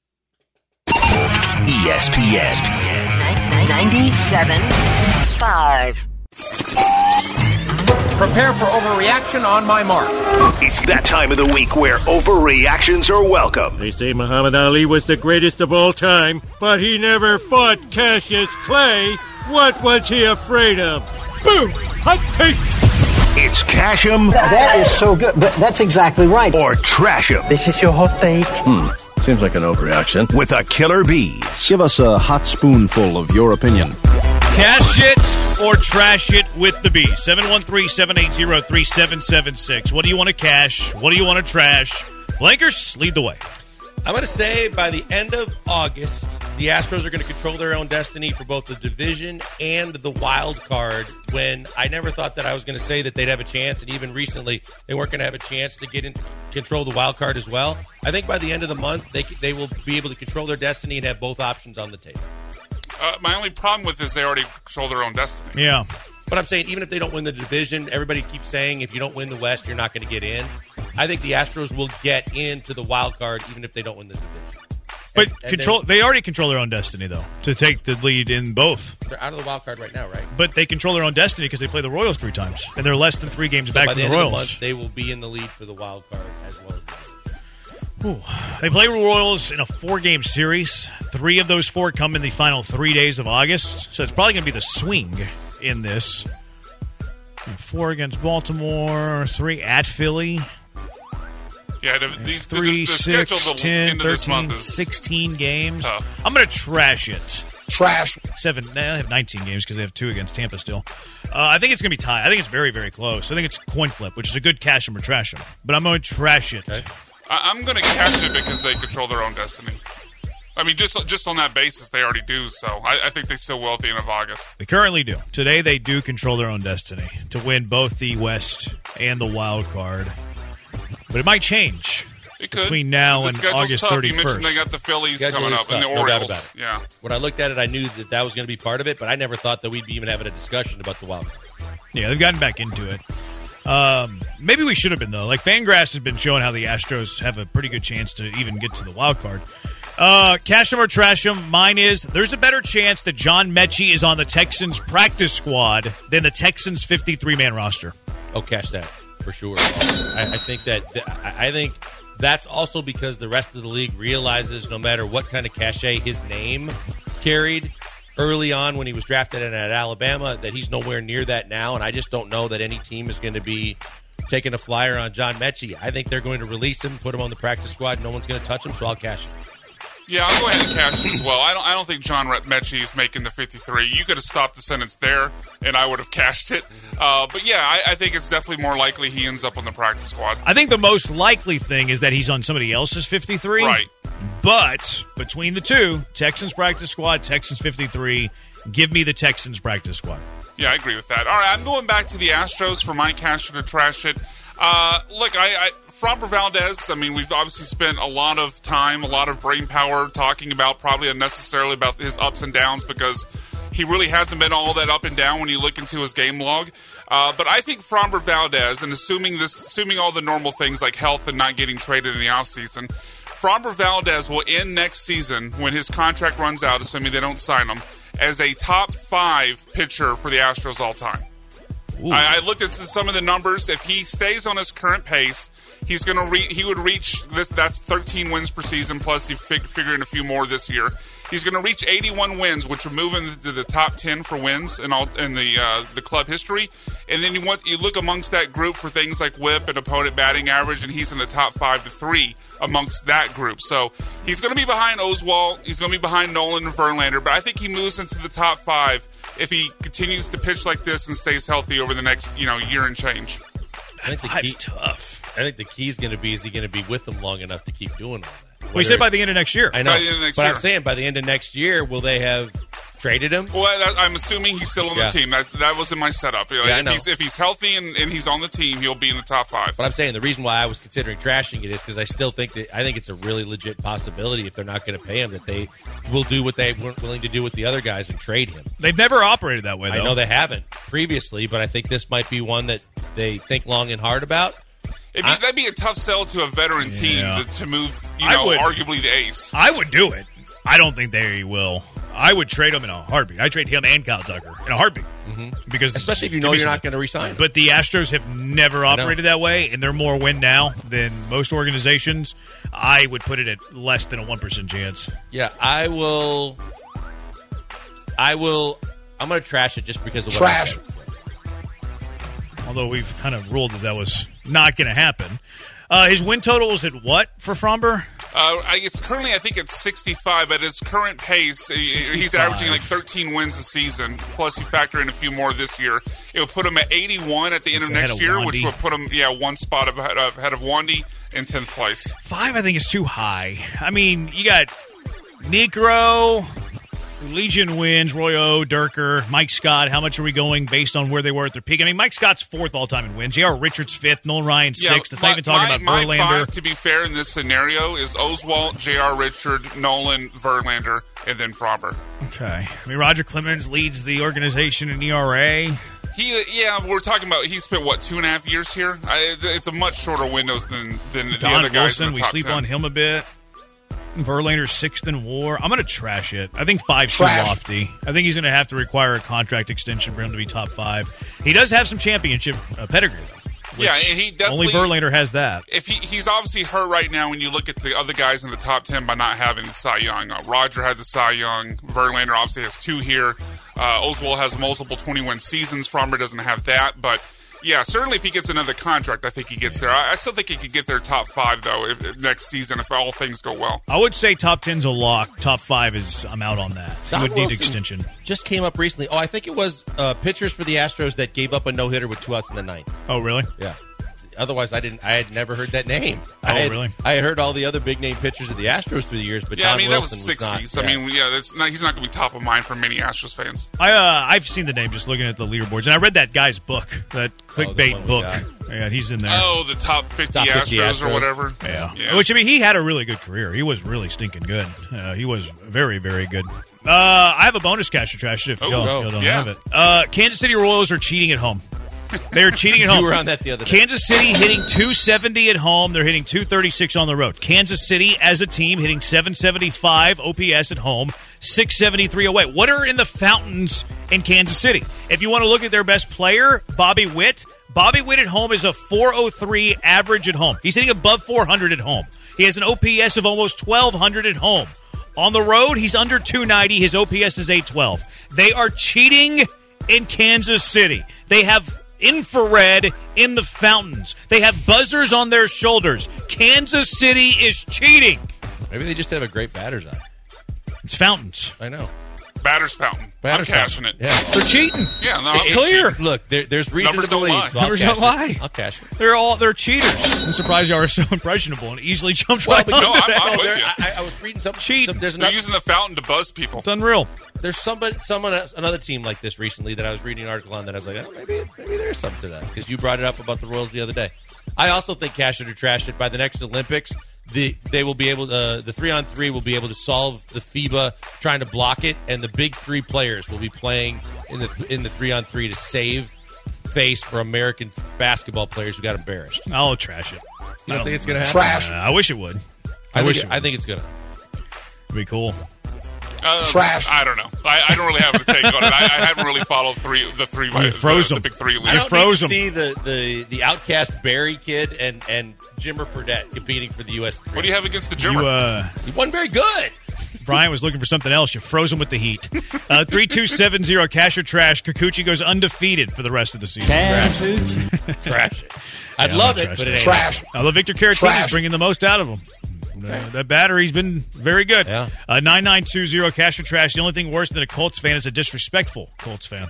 E S P N ninety-seven point five. Prepare for overreaction on my mark. It's that time of the week where overreactions are welcome. They say Muhammad Ali was the greatest of all time, but he never fought Cassius Clay. What was he afraid of? Boom! Hot take! It's Cash 'em. That is so good, but that's exactly right. Or Trash 'em. This is your hot take. Hmm. Seems like an overreaction. With a Killer Bees. Give us a hot spoonful of your opinion. Cash it or trash it with the Bees. seven one three, seven eight zero, three seven seven six. What do you want to cash? What do you want to trash? Blankers, lead the way. I'm going to say by the end of August, the Astros are going to control their own destiny for both the division and the wild card, when I never thought that I was going to say that they'd have a chance, and even recently they weren't going to have a chance to get in control the wild card as well. I think by the end of the month, they they will be able to control their destiny and have both options on the table. Uh, my only problem with this, they already control their own destiny. Yeah. But I'm saying, even if they don't win the division, everybody keeps saying if you don't win the West, you're not going to get in. I think the Astros will get into the wild card even if they don't win the division. But and, and control they already control their own destiny, though, to take the lead in both. They're out of the wild card right now, right? But they control their own destiny because they play the Royals three times, and they're less than three games so back by from the, the, end Royals. Of the month, they will be in the lead for the wild card as well as the Ooh. They play Royals in a four-game series. Three of those four come in the final three days of August, so it's probably going to be the swing in this. Four against Baltimore, three at Philly. Yeah, the, the, Three, the, the six, schedule ten, the this month thirteen, is sixteen games. tough. I'm going to trash it. Trash. Seven. They have nineteen games because they have two against Tampa still. Uh, I think it's going to be tied. I think it's very, very close. I think it's coin flip, which is a good cash them or trash them. But I'm going to trash it. Okay. I, I'm going to cash it because they control their own destiny. I mean, just just on that basis, they already do. So I, I think they still will at the end of August. They currently do. Today, they do control their own destiny to win both the West and the wild card. But it might change it could. between now the and schedule's August tough. thirty-first. You mentioned they got the Phillies Schedule coming is up and the tough, no doubt Orioles. about it. Yeah. When I looked at it, I knew that that was going to be part of it, but I never thought that we'd be even having a discussion about the wild card. Yeah, they've gotten back into it. Um, maybe we should have been, though. Like, Fangraphs has been showing how the Astros have a pretty good chance to even get to the wild card. Uh, cash them or trash them. Mine is, there's a better chance that John Mechie is on the Texans practice squad than the Texans fifty-three man roster. Oh, cash that for sure. I, I think that I think that's also because the rest of the league realizes no matter what kind of cachet his name carried early on when he was drafted in at Alabama, that he's nowhere near that now. And I just don't know that any team is going to be taking a flyer on John Mechie. I think they're going to release him, put him on the practice squad. No one's going to touch him, so I'll cash him. Yeah, I'll go ahead and cash it as well. I don't. I don't think John Mechie is making the fifty-three. You could have stopped the sentence there, and I would have cashed it. Uh, but yeah, I, I think it's definitely more likely he ends up on the practice squad. I think the most likely thing is that he's on somebody else's fifty-three. Right. But between the two, Texans practice squad, Texans fifty-three, give me the Texans practice squad. Yeah, I agree with that. All right, I'm going back to the Astros for my cash it or trash it. Uh, look, I, I Framber Valdez, I mean, we've obviously spent a lot of time, a lot of brain power talking about, probably unnecessarily, about his ups and downs because he really hasn't been all that up and down when you look into his game log. Uh, but I think Framber Valdez, and assuming this, assuming all the normal things like health and not getting traded in the offseason, Framber Valdez will end next season when his contract runs out, assuming they don't sign him, as a top five pitcher for the Astros all time. I, I looked at some of the numbers. If he stays on his current pace, he's going to re- he would reach this. That's thirteen wins per season. Plus, you fig- figure in a few more this year. He's going to reach eighty-one wins, which would move him to the top ten for wins in all in the uh, the club history. And then you want you look amongst that group for things like WHIP and opponent batting average, and he's in the top five to three amongst that group. So he's going to be behind Oswalt. He's going to be behind Nolan and Verlander. But I think he moves into the top five if he continues to pitch like this and stays healthy over the next, you know, year and change. I think the Five's key, tough. I think the key is going to be, is he going to be with them long enough to keep doing all that? We said by the end of next year. I know, By the end of next but year. I'm saying by the end of next year, will they have traded him? Well, I, I'm assuming he's still on Yeah. the team. That, that was in my setup. Like, Yeah, I if, know. he's, if he's healthy and, and he's on the team, he'll be in the top five. But I'm saying the reason why I was considering trashing it is because I still think that I think it's a really legit possibility if they're not going to pay him that they will do what they weren't willing to do with the other guys and trade him. They've never operated that way, though. I know they haven't previously, but I think this might be one that they think long and hard about. It'd be, that'd be a tough sell to a veteran team Yeah. to, to move, you I know, would- arguably the ace. I would do it. I don't think they will. I would trade him in a heartbeat. I'd trade him and Kyle Tucker in a heartbeat. Mm-hmm. Because especially if you know you're not going to resign him. But the Astros have never I know. operated that way, and they're more win now than most organizations. I would put it at less than a one percent chance. Yeah, I will. I will. I'm going to trash it just because of what Trash. I said. Although we've kind of ruled that that was not going to happen. Uh, his win total is at what for Fromber? Uh, I- it's currently, I think, it's sixty-five. At his current pace, he- he's sixty-five. averaging like thirteen wins a season. Plus, you factor in a few more this year. It would put him at eighty-one at the end That's of ahead next of year, Wandy. which would put him, yeah, one spot ahead of, ahead of Wandy in tenth place. Five, I think, is too high. I mean, you got Negro, Legion wins, Roy O, Durker, Mike Scott. How much are we going based on where they were at their peak? I mean, Mike Scott's fourth all-time in wins. J R. Richards fifth, Nolan Ryan sixth. That's my, not even talking my, about my Verlander. Five, to be fair, in this scenario is Oswalt, J R. Richard, Nolan, Verlander, and then Fromber. Okay. I mean, Roger Clemens leads the organization in E R A. He, yeah, we're talking about he spent, what, two and a half years here? I, it's a much shorter window than, than the Don other guys Wilson, in the we top sleep ten. on him a bit. Verlander's sixth in WAR. I'm going to trash it. I think five's too lofty. I think he's going to have to require a contract extension for him to be top five. He does have some championship uh, pedigree, though. Yeah, and he definitely. Only Verlander has that. If he he's obviously hurt right now when you look at the other guys in the top ten by not having the Cy Young. Uh, Roger had the Cy Young. Verlander obviously has two here. Uh, Oswalt has multiple twenty-win seasons. Fromber doesn't have that, but. Yeah, certainly if he gets another contract, I think he gets there. I, I still think he could get there top five, though, if, if next season, if all things go well. I would say top ten's a lock. Top five is, I'm out on that. Don He would Wilson need extension. Just came up recently. Oh, I think it was uh, pitchers for the Astros that gave up a no-hitter with two outs in the ninth. Oh, really? Yeah. Otherwise, I didn't. I had never heard that name. Oh, I had, really? I had heard all the other big-name pitchers of the Astros through the years, but yeah, Don I mean, Wilson that was was not. sixties. I yeah. mean, yeah, that's not, he's not going to be top of mind for many Astros fans. I, uh, I've seen the name just looking at the leaderboards, and I read that guy's book, that clickbait one we book. got. Yeah, he's in there. Oh, the top fifty, Top fifty Astros, Astros. or whatever. Yeah. Yeah. Which, I mean, he had a really good career. He was really stinking good. Uh, he was very, very good. Uh, I have a bonus cash to trash if Oh, y'all, oh, y'all don't yeah. have it. Uh, Kansas City Royals are cheating at home. They're cheating at home. You were on that the other day. Kansas City hitting two seventy at home. They're hitting two thirty-six on the road. Kansas City as a team hitting seven seventy-five O P S at home, six seventy-three away. What are in the fountains in Kansas City? If you want to look at their best player, Bobby Witt. Bobby Witt at home is a four oh three average at home. He's hitting above four hundred at home. He has an O P S of almost twelve hundred at home. On the road, he's under two ninety. His O P S is eight twelve. They are cheating in Kansas City. They have infrared in the fountains. They have buzzers on their shoulders. Kansas City is cheating. Maybe they just have a great batter's eye. It's fountains. I know. Batter's fountain. Batter's I'm cashing fountain. it. Yeah. They're cheating. Yeah, no, It's I'm clear. cheating. Look, there, there's reason Numbers to don't believe. lie. So I'll Numbers cash don't it. lie. I'll cash it. They're all they're cheaters. I'm surprised y'all are so impressionable and easily jumped Well, right because, on No, I'm- that. I'm no, with there- you. I, I was reading something. Cheat. Some, there's They're another, using the fountain to buzz people. It's unreal. there's somebody, someone, else- another team like this recently that I was reading an article on that I was like, oh, maybe, maybe there's something to that because you brought it up about the Royals the other day. I also think cash it or trash it by the next Olympics. The they will be able to, the three on three will be able to solve the FIBA trying to block it, and the big three players will be playing in the in the three on three to save face for American basketball players who got embarrassed. I'll trash it. You don't I think it's going to happen? Trash. I wish it would. I, I wish think, it I would. think it's going to. It'd be cool. Uh, Trash. I don't know. I, I don't really have a take on it. I, I haven't really followed three the three You froze the, them. the big three I leagues. don't froze need to them. see the, the, the outcast Barry kid and, and Jimmer Fredette competing for the U S What do you have against the Jimmer? You, uh, He wasn't very good. Brian was looking for something else. You froze him with the heat. Uh, three two seven zero, cash or trash. Kikuchi goes undefeated for the rest of the season. Trash. Trash it. I'd Yeah, love I'm it, gonna but trash it ain't. Trash. Although Victor Caratini's bringing the most out of him. Uh, that battery's been very good. Yeah. Uh, nine nine two zero, cash or trash. The only thing worse than a Colts fan is a disrespectful Colts fan.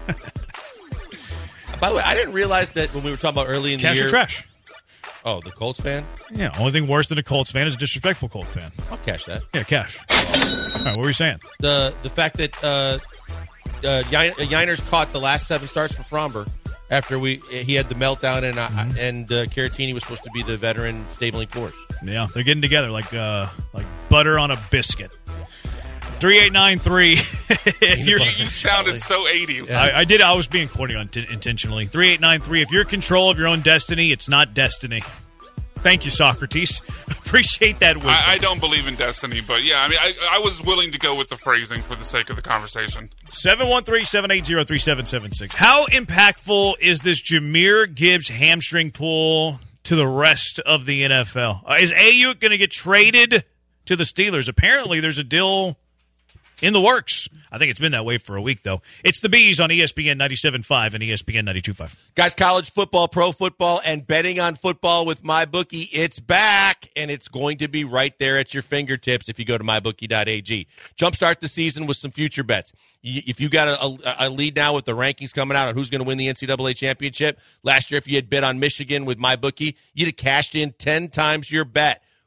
By the way, I didn't realize that when we were talking about early in Cash the year. or trash. Oh, the Colts fan? Yeah, only thing worse than a Colts fan is a disrespectful Colts fan. I'll cash that. Yeah, cash. All right, what were you saying? The the fact that uh, uh, Yin- uh, Yiners caught the last seven starts for Fromber after we he had the meltdown and uh, Mm-hmm. and uh, Caratini was supposed to be the veteran stabling force. Yeah, they're getting together like uh, like butter on a biscuit. three eight nine three. If you're, You, you sounded so eighty. I, I did. I was being corny on t- intentionally. three eight nine three. If you're in control of your own destiny, it's not destiny. Thank you, Socrates. Appreciate that wisdom. I, I don't believe in destiny, but yeah, I mean, I, I was willing to go with the phrasing for the sake of the conversation. seven one three, seven eight zero, three seven seven six. How impactful is this Jahmyr Gibbs hamstring pull to the rest of the N F L? Uh, is Ayuk going to get traded to the Steelers? Apparently, there's a deal in the works. I think it's been that way for a week, though. It's the Bees on E S P N ninety-seven point five and E S P N ninety-two point five. Guys, college football, pro football, and betting on football with MyBookie, it's back, and it's going to be right there at your fingertips if you go to my bookie dot a g. Jumpstart the season with some future bets. If you got a, a, a lead now with the rankings coming out on who's going to win the N C double A championship, last year if you had bet on Michigan with MyBookie, you'd have cashed in ten times your bet.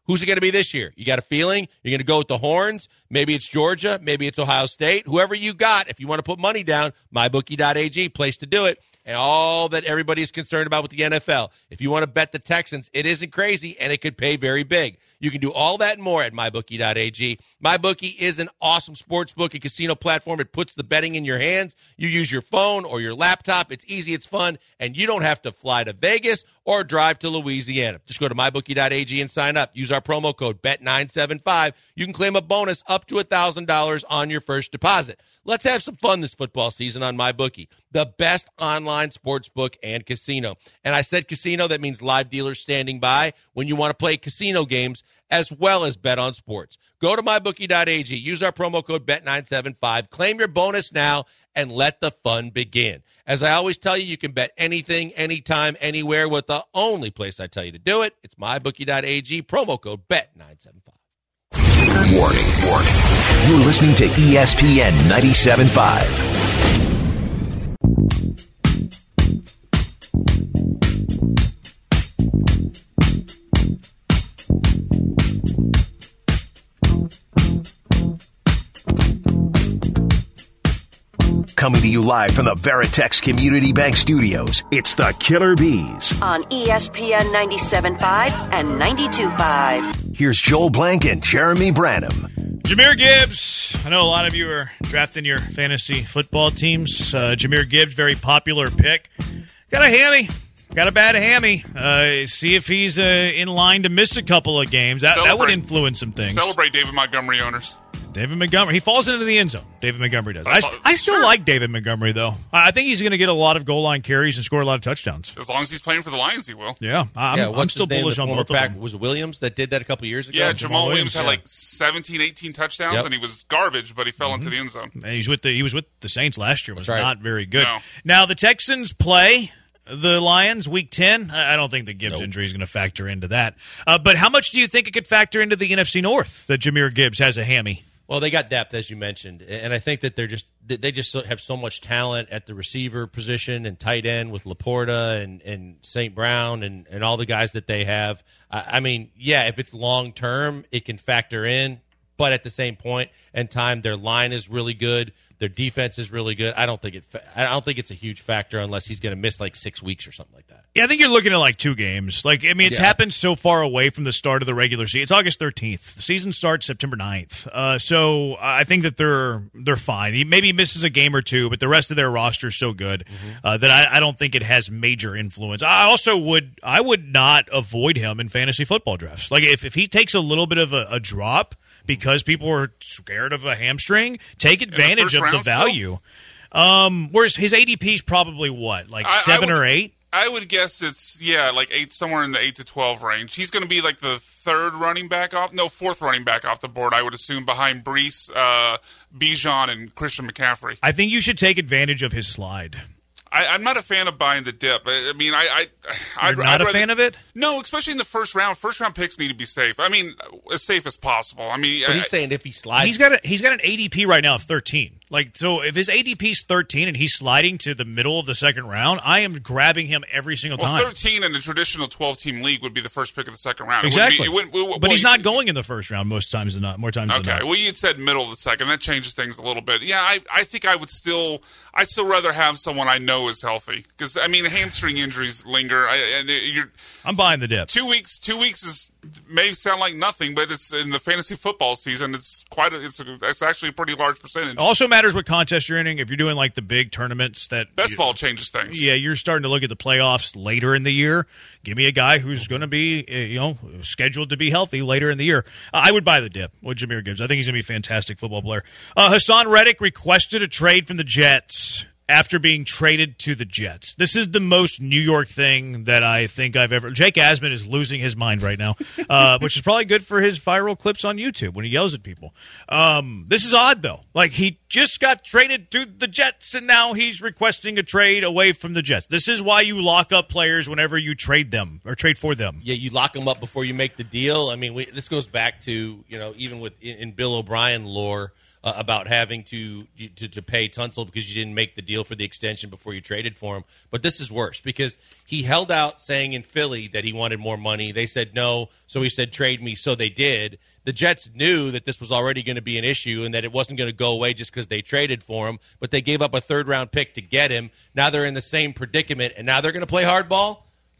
Who's it going to be this year? You got a feeling? You're going to go with the Horns? Maybe it's Georgia. Maybe it's Ohio State. Whoever you got, if you want to put money down, my bookie dot a g, place to do it. And all that everybody is concerned about with the N F L. If you want to bet the Texans, it isn't crazy, and it could pay very big. You can do all that and more at my bookie dot a g. MyBookie is an awesome sportsbook and casino platform. It puts the betting in your hands. You use your phone or your laptop. It's easy, it's fun, and you don't have to fly to Vegas or drive to Louisiana. Just go to my bookie dot a g and sign up. Use our promo code B E T nine seven five. You can claim a bonus up to one thousand dollars on your first deposit. Let's have some fun this football season on MyBookie, the best online sports book and casino. And I said casino, that means live dealers standing by when you want to play casino games as well as bet on sports. Go to my bookie dot a g, use our promo code B E T nine seven five, claim your bonus now, and let the fun begin. As I always tell you, you can bet anything, anytime, anywhere with the only place I tell you to do it. It's my bookie dot a g, promo code B E T nine seven five. Warning, warning. You're listening to E S P N ninety-seven point five. Coming to you live from the Veritex Community Bank Studios, it's the Killer Bees. On E S P N ninety-seven point five and ninety-two point five. Here's Joel Blank and Jeremy Branham. Jahmyr Gibbs. I know a lot of you are drafting your fantasy football teams. Uh, Jahmyr Gibbs, very popular pick. Got a hammy. Got a bad hammy. Uh, see if he's uh, in line to miss a couple of games. That, that would influence some things. Celebrate, David Montgomery owners. David Montgomery. He falls into the end zone. David Montgomery does. I, st- I still sure. like David Montgomery, though. I think he's going to get a lot of goal line carries and score a lot of touchdowns. As long as he's playing for the Lions, he will. Yeah, I'm, yeah, I'm still bullish on both pack? of them. Was it Williams that did that a couple years ago? Yeah, Jamal, Jamal Williams Williams, had yeah. like seventeen, eighteen touchdowns, yep. and he was garbage, but he fell Mm-hmm. into the end zone. And he's with the, he was with the Saints last year. Was right. not very good. No. Now, the Texans play the Lions week ten. I don't think the Gibbs nope. injury is going to factor into that. Uh, but how much do you think it could factor into the N F C North that Jahmyr Gibbs has a hammy? Well, they got depth, as you mentioned, and I think that they're just they just have so much talent at the receiver position and tight end with Laporta and, and Saint Brown and, and all the guys that they have. I, I mean, yeah, if it's long term, it can factor in, but at the same point in time, their line is really good. Their defense is really good. I don't think it. I don't think it's a huge factor unless he's going to miss like six weeks or something like that. Yeah, I think you're looking at like two games. Like, I mean, it's Yeah. happened so far away from the start of the regular season. It's August thirteenth. The season starts September ninth. Uh, so I think that they're they're fine. He maybe misses a game or two, but the rest of their roster is so good Mm-hmm. uh, that I, I don't think it has major influence. I also would I would not avoid him in fantasy football drafts. Like, if, if he takes a little bit of a, a drop because people are scared of a hamstring, take advantage first of the round still? value. Um, whereas his A D P is probably what, like I- I seven would- or eight? I would guess it's, yeah, like eight, somewhere in the eight to twelve range. He's going to be like the third running back off, no, fourth running back off the board, I would assume, behind Brees, uh, Bijan, and Christian McCaffrey. I think you should take advantage of his slide. I, I'm not a fan of buying the dip. I, I mean, I, I, I'd, You're not I'd a rather, fan of it? No, especially in the first round. First round picks need to be safe. I mean, as safe as possible. I mean, But I, he's saying if he slides, He's got a, he's got an A D P right now of thirteen. Like, so if his A D P is thirteen and he's sliding to the middle of the second round, I am grabbing him every single well, time. thirteen in a traditional twelve-team league would be the first pick of the second round. Exactly. It wouldn't be, it wouldn't, but well, he's not going in the first round most times than not. More times than Okay, not. well, you had said middle of the second. That changes things a little bit. Yeah, I, I think I would still, I'd still rather have someone I know is healthy because I mean, hamstring injuries linger. I, and you're, I'm buying the dip. Two weeks, two weeks is may sound like nothing, but it's in the fantasy football season. It's quite, a, it's, a, it's actually a pretty large percentage. It also matters what contest you're in. If you're doing like the big tournaments that best you, ball changes things. Yeah, you're starting to look at the playoffs later in the year. Give me a guy who's going to be, uh, you know, scheduled to be healthy later in the year. Uh, I would buy the dip with Jahmyr Gibbs. I think he's going to be a fantastic football player. Uh, Hassan Reddick requested a trade from the Jets after being traded to the Jets. This is the most New York thing that I think I've ever... Jake Asman is losing his mind right now, uh, which is probably good for his viral clips on YouTube when he yells at people. Um, this is odd, though. Like, he just got traded to the Jets, and now he's requesting a trade away from the Jets. This is why you lock up players whenever you trade them or trade for them. Yeah, you lock them up before you make the deal. I mean, we, this goes back to, you know, even with in, in Bill O'Brien lore, uh, about having to, to to pay Tunsil because you didn't make the deal for the extension before you traded for him. But this is worse because he held out saying in Philly that he wanted more money. They said no, so he said trade me, so they did. The Jets knew that this was already going to be an issue and that it wasn't going to go away just because they traded for him, but they gave up a third-round pick to get him. Now they're in the same predicament, and now they're going to play hardball?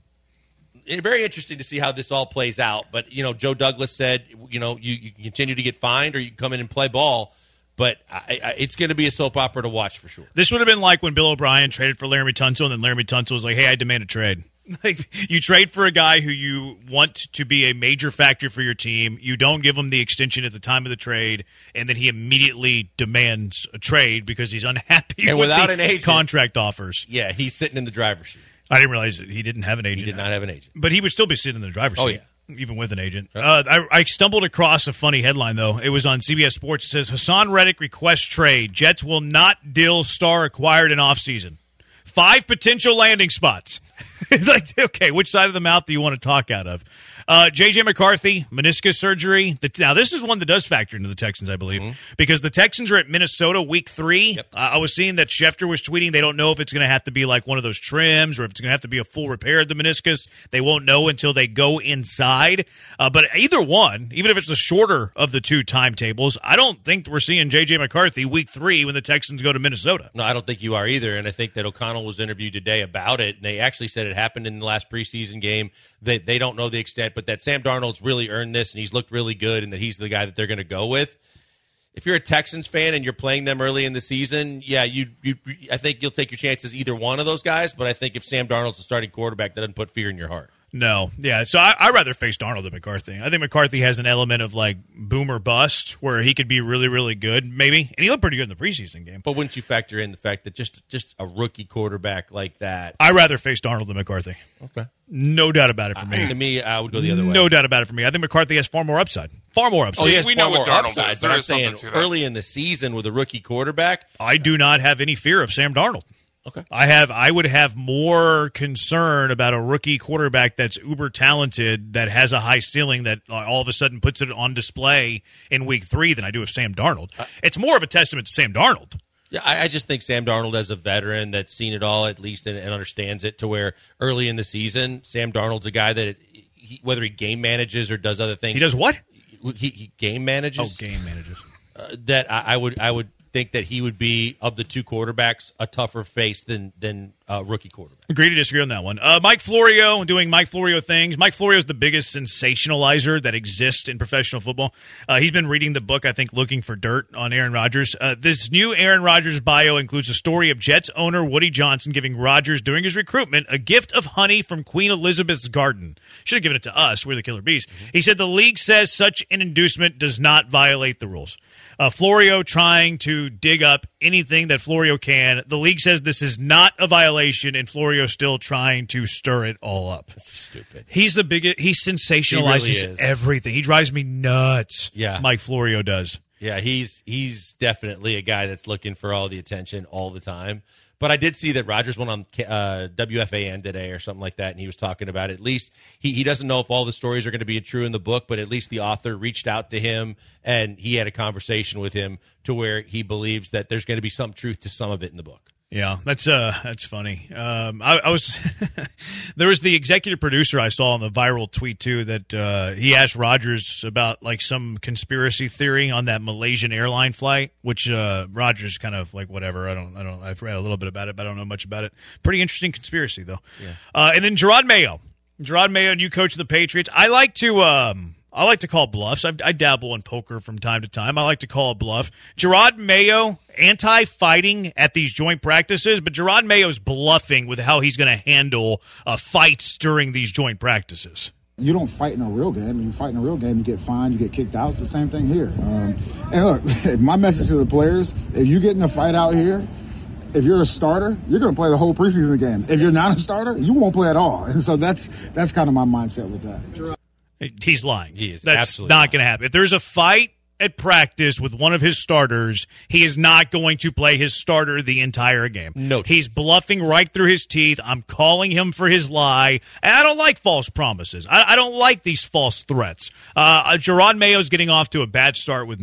It's very interesting to see how this all plays out. But, you know, Joe Douglas said, you know, you, you continue to get fined or you can come in and play ball. But I, I, it's going to be a soap opera to watch for sure. This would have been like when Bill O'Brien traded for Laramie Tunsil, and then Laramie Tunsil was like, hey, I demand a trade. Like, you trade for a guy who you want to be a major factor for your team. You don't give him the extension at the time of the trade, and then he immediately demands a trade because he's unhappy and with without the an agent, contract offers. Yeah, he's sitting in the driver's seat. I didn't realize that he didn't have an agent. He did not have an agent. But he would still be sitting in the driver's oh, seat. Yeah. Even with an agent. Uh, I, I stumbled across a funny headline, though. It was on C B S Sports. It says, Hassan Reddick requests trade. Jets will not deal star acquired in offseason. Five potential landing spots. It's like, okay, which side of the mouth do you want to talk out of? Uh, J J. McCarthy, meniscus surgery. The, now, this is one that does factor into the Texans, I believe, mm-hmm. because the Texans are at Minnesota week three. Yep. Uh, I was seeing that Schefter was tweeting they don't know if it's going to have to be like one of those trims or if it's going to have to be a full repair of the meniscus. They won't know until they go inside. Uh, but either one, even if it's the shorter of the two timetables, I don't think we're seeing J J. McCarthy week three when the Texans go to Minnesota. No, I don't think you are either, and I think that O'Connell was interviewed today about it, and they actually said it happened in the last preseason game. They, they don't know the extent, but that Sam Darnold's really earned this, and he's looked really good, and that he's the guy that they're going to go with. If you're a Texans fan and you're playing them early in the season, yeah, you, you, I think you'll take your chances either one of those guys, but I think if Sam Darnold's the starting quarterback, that doesn't put fear in your heart. No, yeah. So I, I'd rather face Darnold than McCarthy. I think McCarthy has an element of like boom or bust where he could be really, really good, maybe, and he looked pretty good in the preseason game. But wouldn't you factor in the fact that just just a rookie quarterback like that? I'd rather face Darnold than McCarthy. Okay, no doubt about it for me. Uh, to me, I would go the other way. No doubt about it for me. I think McCarthy has far more upside. Far more upside. Oh, he has we far know more what Darnold upside. is. But There I'm is saying something to that. early in the season with a rookie quarterback, I do not have any fear of Sam Darnold. Okay. I have. I would have more concern about a rookie quarterback that's uber talented, that has a high ceiling, that all of a sudden puts it on display in week three than I do of Sam Darnold. Uh, it's more of a testament to Sam Darnold. Yeah, I, I just think Sam Darnold, as a veteran that's seen it all at least and, and understands it, to where early in the season, Sam Darnold's a guy that he, whether he game manages or does other things, he does what? He, he game manages. Oh, game manages. Uh, that I, I would. I would. think that he would be, of the two quarterbacks, a tougher face than than uh, rookie quarterback. Agree to disagree on that one. Uh, Mike Florio doing Mike Florio things. Mike Florio is the biggest sensationalizer that exists in professional football. Uh, he's been reading the book, I think, Looking for Dirt on Aaron Rodgers. Uh, this new Aaron Rodgers bio includes a story of Jets owner Woody Johnson giving Rodgers, during his recruitment, a gift of honey from Queen Elizabeth's garden. Should have given it to us. We're the Killer Bees. Mm-hmm. He said the league says such an inducement does not violate the rules. Uh, Florio trying to dig up anything that Florio can. The league says this is not a violation, and Florio still trying to stir it all up. That's stupid. He's the biggest. He sensationalizes he really everything. He drives me nuts. Yeah, Mike Florio does. Yeah, he's he's definitely a guy that's looking for all the attention all the time. But I did see that Rodgers went on uh, W F A N today or something like that, and he was talking about it. At least he, he doesn't know if all the stories are going to be true in the book, but at least the author reached out to him, and he had a conversation with him to where he believes that there's going to be some truth to some of it in the book. Yeah, that's uh, that's funny. Um, I, I was there was the executive producer I saw on the viral tweet too that uh, he asked Rodgers about like some conspiracy theory on that Malaysian airline flight, which uh, Rodgers kind of like whatever. I don't, I don't. I've read a little bit about it, but I don't know much about it. Pretty interesting conspiracy though. Yeah. Uh, and then Gerard Mayo, Gerard Mayo, new coach of the Patriots. I like to. Um, I like to call bluffs. I, I dabble in poker from time to time. I like to call a bluff. Gerard Mayo, anti-fighting at these joint practices, but Gerard Mayo's bluffing with how he's going to handle uh, fights during these joint practices. You don't fight in a real game. When you fight in a real game, you get fined, you get kicked out. It's the same thing here. Um, and look, my message to the players, if you get in a fight out here, if you're a starter, you're going to play the whole preseason game. If you're not a starter, you won't play at all. And so that's that's kind of my mindset with that. He's lying. He is. That's absolutely not going to happen. If there's a fight at practice with one of his starters, he is not going to play his starter the entire game. No chance. He's bluffing right through his teeth. I'm calling him for his lie. And I don't like false promises. I, I don't like these false threats. Uh, Gerard Mayo's getting off to a bad start with me.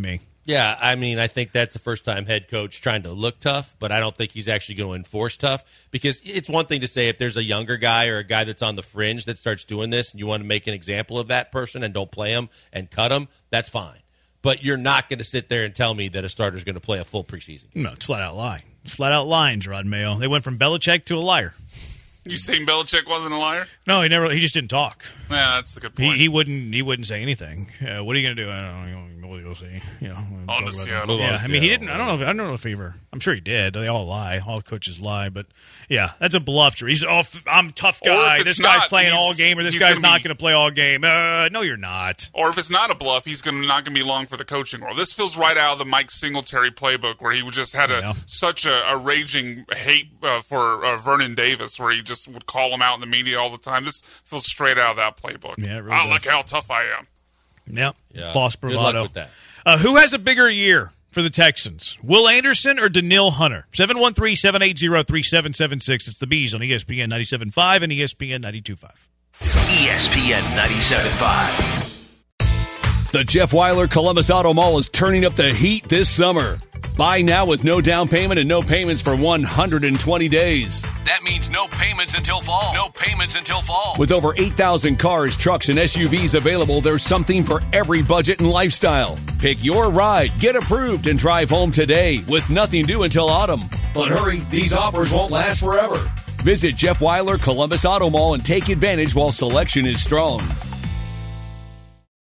Yeah, I mean, I think that's the first-time head coach trying to look tough, but I don't think he's actually going to enforce tough, because it's one thing to say if there's a younger guy or a guy that's on the fringe that starts doing this and you want to make an example of that person and don't play him and cut him, that's fine. But you're not going to sit there and tell me that a starter's going to play a full preseason game. No, it's flat-out lie. It's flat-out lying, Gerard Mayo. They went from Belichick to a liar. You saying Belichick wasn't a liar? No, he never. He just didn't talk. Yeah, that's a good point. He, he wouldn't. He wouldn't say anything. Uh, what are you going to do? I don't know. We'll see. You know. On to Seattle. Yeah, I mean, he didn't. I don't know. If, I don't know if he ever. I'm sure he did. They all lie. All coaches lie. But yeah, that's a bluff. He's oh, I'm a tough guy. This guy's not, playing all game, or this guy's gonna not be, going to play all game. Uh, no, you're not. Or if it's not a bluff, he's gonna, not going to be long for the coaching role. This feels right out of the Mike Singletary playbook, where he just had a yeah. such a, a raging hate uh, for uh, Vernon Davis, where he just would call him out in the media all the time. This feels straight out of that playbook. Yeah, it really oh, does. look how tough I am. Yep. Yeah. False bravado. Good luck with that. Uh, who has a bigger year for the Texans? Will Anderson or Danielle Hunter? seven one three, seven eight zero, three seven seven six. It's the Bees on E S P N ninety-seven point five and E S P N ninety-two point five. E S P N ninety-seven point five. The Jeff Weiler Columbus Auto Mall is turning up the heat this summer. Buy now with no down payment and no payments for one hundred twenty days. That means no payments until fall. No payments until fall. With over eight thousand cars, trucks, and S U Vs available, there's something for every budget and lifestyle. Pick your ride, get approved, and drive home today with nothing due until autumn. But hurry, these offers won't last forever. Visit Jeff Weiler Columbus Auto Mall and take advantage while selection is strong.